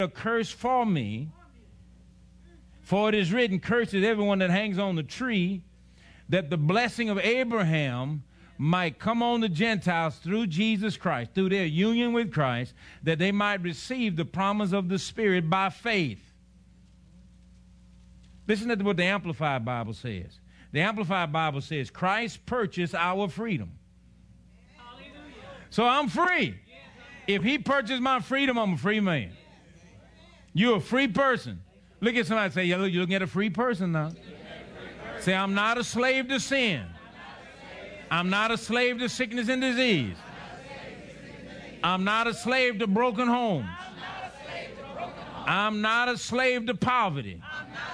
a curse for me. For it is written, cursed is everyone that hangs on the tree, that the blessing of Abraham might come on the Gentiles through Jesus Christ, through their union with Christ, that they might receive the promise of the Spirit by faith. Listen to what the Amplified Bible says. The Amplified Bible says, Christ purchased our freedom. Hallelujah. So I'm free. If he purchased my freedom, I'm a free man. You're a free person. Look at somebody and say, you're looking at a free person now. Say, I'm not a slave to sin. I'm not a slave to sickness and disease. I'm not a slave to broken homes. I'm not a slave to poverty.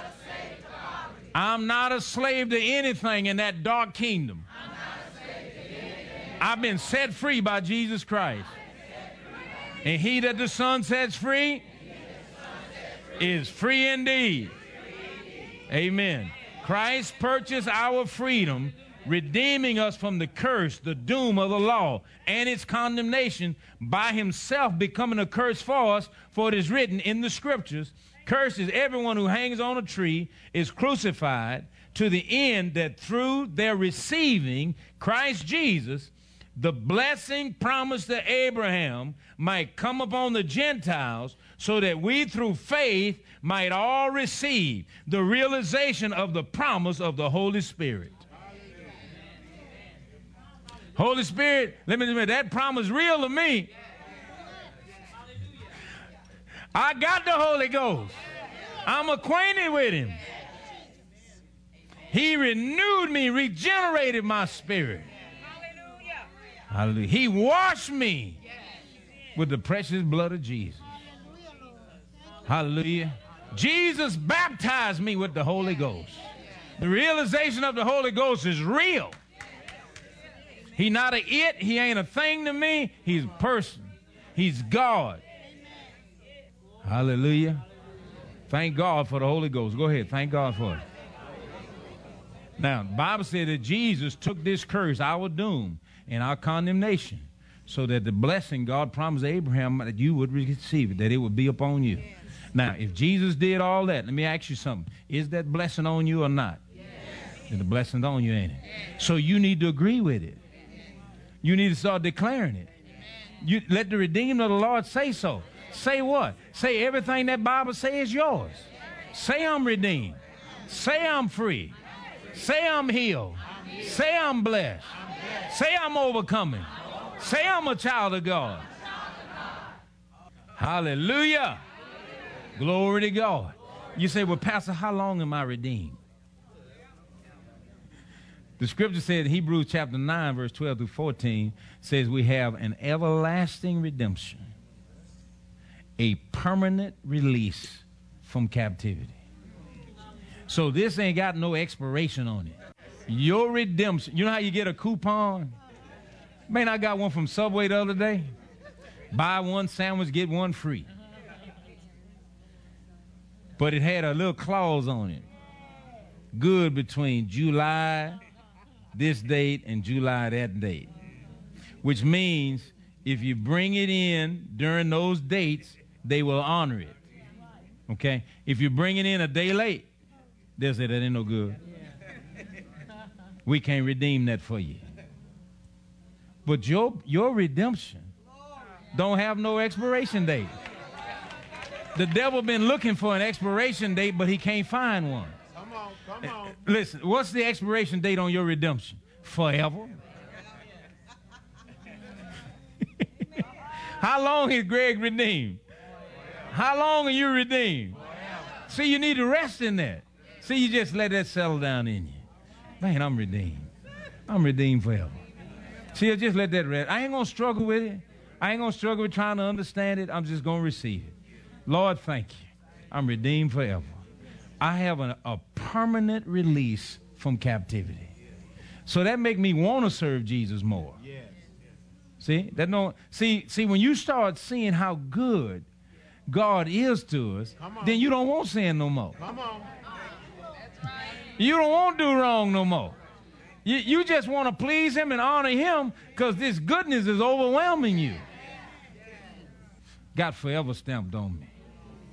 I'm not a slave to anything in that dark kingdom. I've been set free by Jesus Christ. And he that the Son sets free is free indeed. Amen. Christ purchased our freedom, redeeming us from the curse, the doom of the law, and its condemnation by himself becoming a curse for us. For it is written in the scriptures, cursed is everyone who hangs on a tree, is crucified, to the end that through their receiving Christ Jesus, the blessing promised to Abraham might come upon the Gentiles, so that we through faith might all receive the realization of the promise of the Holy Spirit. Holy Spirit, let me admit, that promise real to me. I got the Holy Ghost. I'm acquainted with him. He renewed me, regenerated my spirit. Hallelujah. He washed me with the precious blood of Jesus. Hallelujah. Jesus baptized me with the Holy Ghost. The realization of the Holy Ghost is real. He's not a it. He ain't a thing to me. He's a person. He's God. Hallelujah. Thank God for the Holy Ghost. Go ahead. Thank God for it. Now, the Bible said that Jesus took this curse, our doom, and our condemnation, so that the blessing God promised Abraham that you would receive it, that it would be upon you. Now, if Jesus did all that, let me ask you something. Is that blessing on you or not? Yes. The blessing's on you, ain't it? Yes. So you need to agree with it. You need to start declaring it. You let the redeemed of the Lord say so. Say what? Say everything that Bible says is yours. Say I'm redeemed. Say I'm free. Say I'm healed. Say I'm blessed. Say I'm overcoming. Say I'm a child of God. Hallelujah. Glory to God. You say, well, Pastor, how long am I redeemed? The scripture said in Hebrews chapter 9, verse 12 through 14, says we have an everlasting redemption, a permanent release from captivity. So this ain't got no expiration on it. Your redemption, you know how you get a coupon? Man, I got one from Subway the other day. Buy one sandwich, get one free. But it had a little clause on it. Good between July this date and July that date. Which means if you bring it in during those dates, they will honor it. Okay? If you bring it in a day late, they'll say that ain't no good. We can't redeem that for you. But your redemption don't have no expiration date. The devil been looking for an expiration date, but he can't find one. Come on. Listen, what's the expiration date on your redemption? Forever. How long is Greg redeemed? How long are you redeemed? See, you need to rest in that. See, you just let that settle down in you. Man, I'm redeemed. I'm redeemed forever. See, I just let that rest. I ain't going to struggle with it. I ain't going to struggle with trying to understand it. I'm just going to receive it. Lord, thank you. I'm redeemed forever. I have a permanent release from captivity. So that make me want to serve Jesus more. Yes. See, that don't see when you start seeing how good God is to us, then you don't want sin no more. Come on. That's right. You don't want to do wrong no more. You just want to please him and honor him because this goodness is overwhelming you. Got forever stamped on me.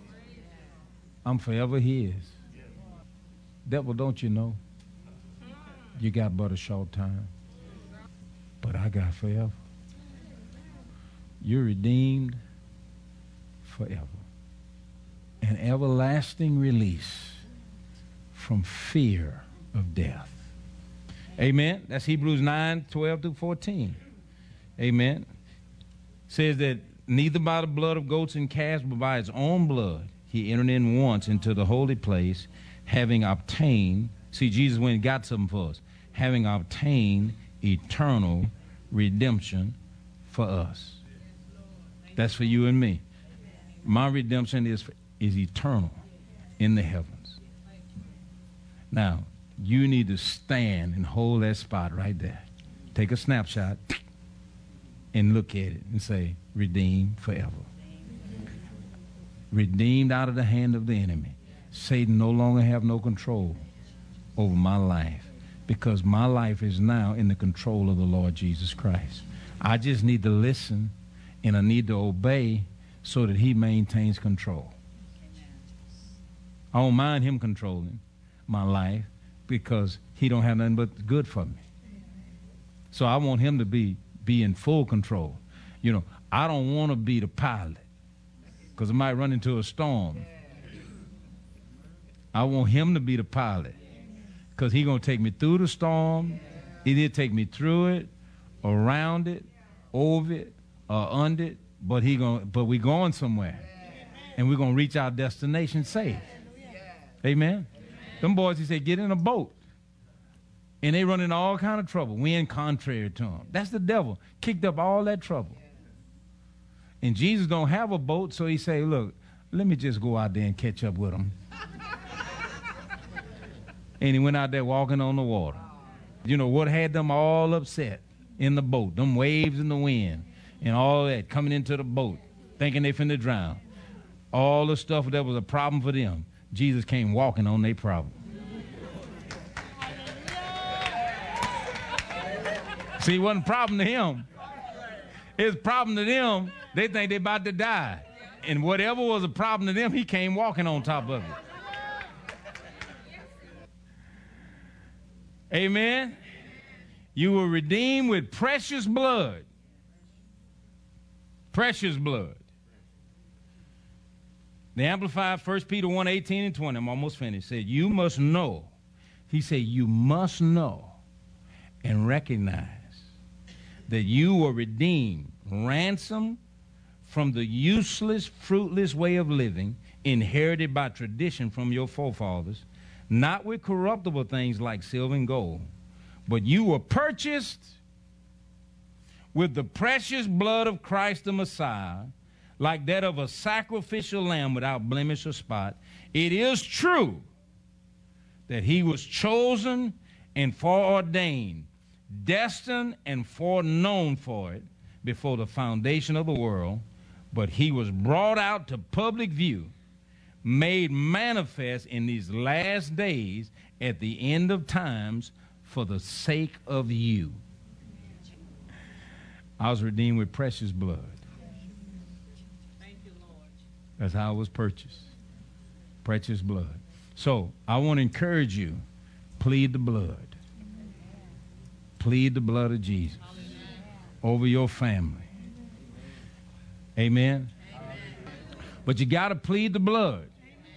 I'm forever his. Devil, don't you know? You got but a short time. But I got forever. You're redeemed forever. An everlasting release from fear of death. Amen. That's Hebrews 9:12-14. Amen. Says that neither by the blood of goats and calves, but by his own blood, he entered in once into the holy place, having obtained, see, Jesus went and got something for us, having obtained eternal redemption for us. That's for you and me. My redemption is eternal in the heavens. Now, you need to stand and hold that spot right there. Take a snapshot and look at it and say, redeemed forever. Redeemed out of the hand of the enemy. Satan no longer have no control over my life, because my life is now in the control of the Lord Jesus Christ. I just need to listen and I need to obey so that he maintains control. I don't mind him controlling my life because he don't have nothing but good for me. So I want him to be in full control. You know, I don't want to be the pilot because I might run into a storm. I want him to be the pilot because he's going to take me through the storm. He'll take me through it, around it, over it, or under it, but we're going somewhere. And we're going to reach our destination safe. Amen. Them boys, he said, get in a boat. And they run into all kind of trouble. Wind contrary to them. That's the devil. Kicked up all that trouble. And Jesus don't have a boat, so he say, look, let me just go out there and catch up with them. And he went out there walking on the water. You know, what had them all upset in the boat? Them waves in the wind and all that coming into the boat, thinking they finna drown. All the stuff that was a problem for them, Jesus came walking on their problem. See, it wasn't a problem to him. It was a problem to them. They think they're about to die. And whatever was a problem to them, he came walking on top of it. Amen. You were redeemed with precious blood. Precious blood. The Amplified 1 Peter 1:18-20, I'm almost finished, said, you must know. He said, you must know and recognize that you were redeemed, ransomed from the useless, fruitless way of living inherited by tradition from your forefathers, not with corruptible things like silver and gold, but you were purchased with the precious blood of Christ the Messiah, like that of a sacrificial lamb without blemish or spot. It is true that he was chosen and foreordained, destined and foreknown for it before the foundation of the world, but he was brought out to public view, made manifest in these last days at the end of times for the sake of you. I was redeemed with precious blood. Thank you, Lord. That's how I was purchased. Precious blood. So I want to encourage you, plead the blood. Plead the blood of Jesus over your family. Amen. But you got to plead the blood.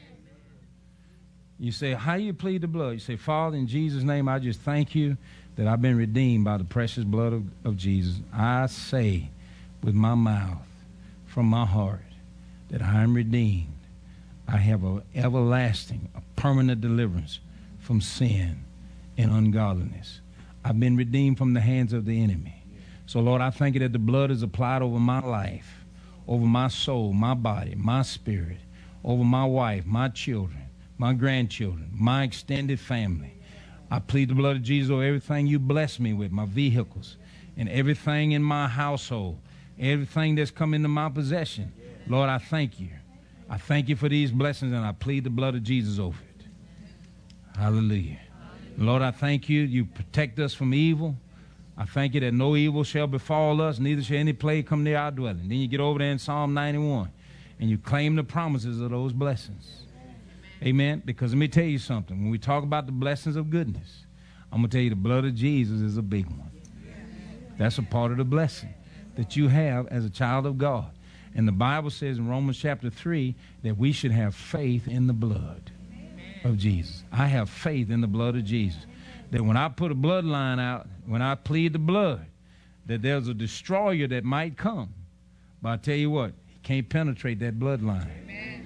You say, how you plead the blood? You say, Father, in Jesus' name, I just thank you that I've been redeemed by the precious blood of Jesus. I say with my mouth, from my heart, that I am redeemed. I have an everlasting, a permanent deliverance from sin and ungodliness. I've been redeemed from the hands of the enemy. So, Lord, I thank you that the blood is applied over my life, over my soul, my body, my spirit, over my wife, my children, my grandchildren, my extended family. I plead the blood of Jesus over everything you bless me with, my vehicles, and everything in my household, everything that's come into my possession. Lord, I thank you. I thank you for these blessings, and I plead the blood of Jesus over it. Hallelujah. Lord, I thank you. You protect us from evil. I thank you that no evil shall befall us, neither shall any plague come near our dwelling. Then you get over there in Psalm 91, and you claim the promises of those blessings. Amen. Because let me tell you something. When we talk about the blessings of goodness, I'm going to tell you the blood of Jesus is a big one. That's a part of the blessing that you have as a child of God. And the Bible says in Romans chapter 3 that we should have faith in the blood of Jesus. I have faith in the blood of Jesus. That when I put a bloodline out, when I plead the blood, that there's a destroyer that might come. But I tell you what, he can't penetrate that bloodline. Amen.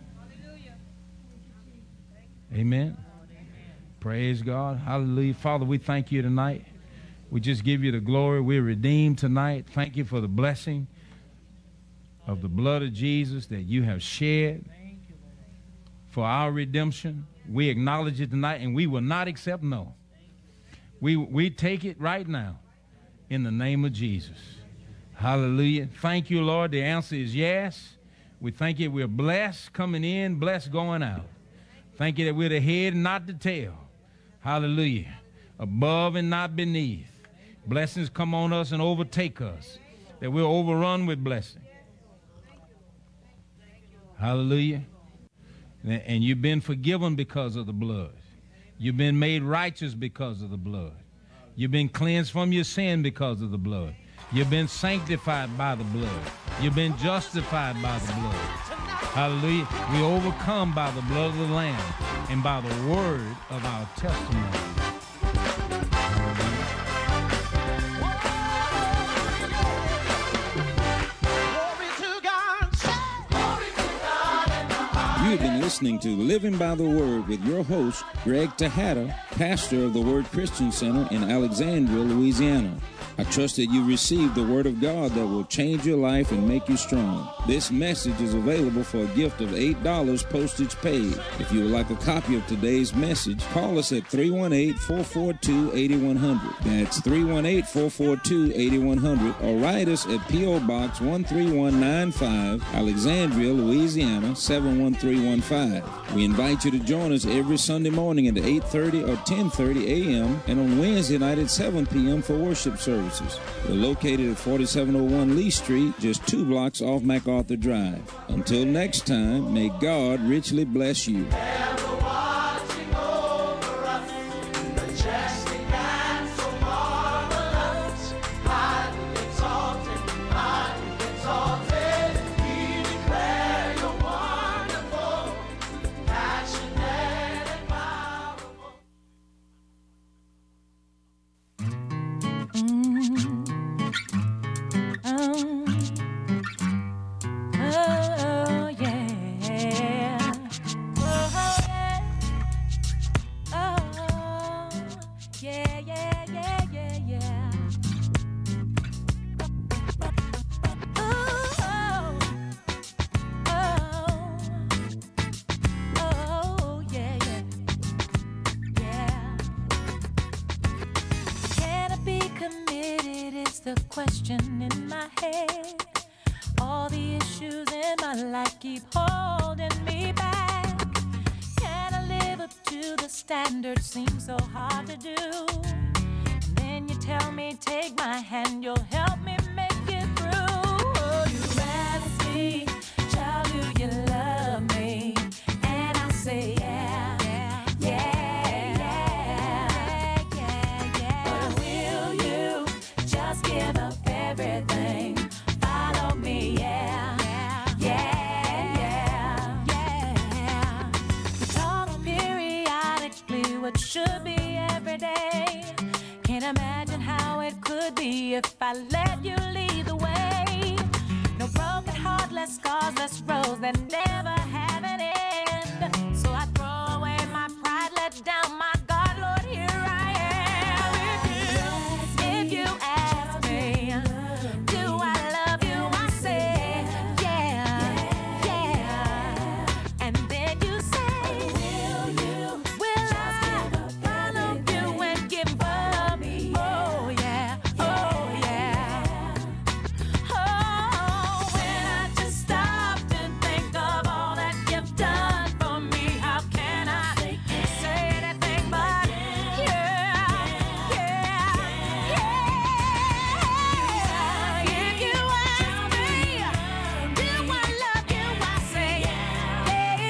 Amen. Praise God. Hallelujah. Father, we thank you tonight. We just give you the glory. We're redeemed tonight. Thank you for the blessing of the blood of Jesus that you have shed for our redemption. We acknowledge it tonight, and we will not accept no. We take it right now in the name of Jesus. Hallelujah. Thank you, Lord. The answer is yes. We thank you we're blessed coming in, blessed going out. Thank you that we're the head and not the tail. Hallelujah. Above and not beneath. Blessings come on us and overtake us, that we're overrun with blessing. Hallelujah. And you've been forgiven because of the blood. You've been made righteous because of the blood. You've been cleansed from your sin because of the blood. You've been sanctified by the blood. You've been justified by the blood. Hallelujah. We overcome by the blood of the Lamb and by the word of our testimony. You've been listening to Living by the Word with your host, Greg Tejada, pastor of the Word Christian Center in Alexandria, Louisiana. I trust that you received the Word of God that will change your life and make you strong. This message is available for a gift of $8 postage paid. If you would like a copy of today's message, call us at 318-442-8100. That's 318-442-8100, or write us at P.O. Box 13195, Alexandria, Louisiana 71315. We invite you to join us every Sunday morning at 8:30 or 10:30 a.m. and on Wednesday night at 7 p.m. for worship services. We're located at 4701 Lee Street, just 2 blocks off MacArthur Drive. Until next time, may God richly bless you. The question in my head, all the issues in my life keep holding me back. Can I live up to the standards? Seems so hard to do. And then you tell me, take my hand, you'll help me make it through. Oh, you ask me, child, do you love me? And I'll say, yeah, yeah, yeah. Give up everything, follow me, yeah, yeah, yeah, yeah. We talk periodically, what should be every day. Can't imagine how it could be if I let you lead the way. No broken heart, less scars, less roads that never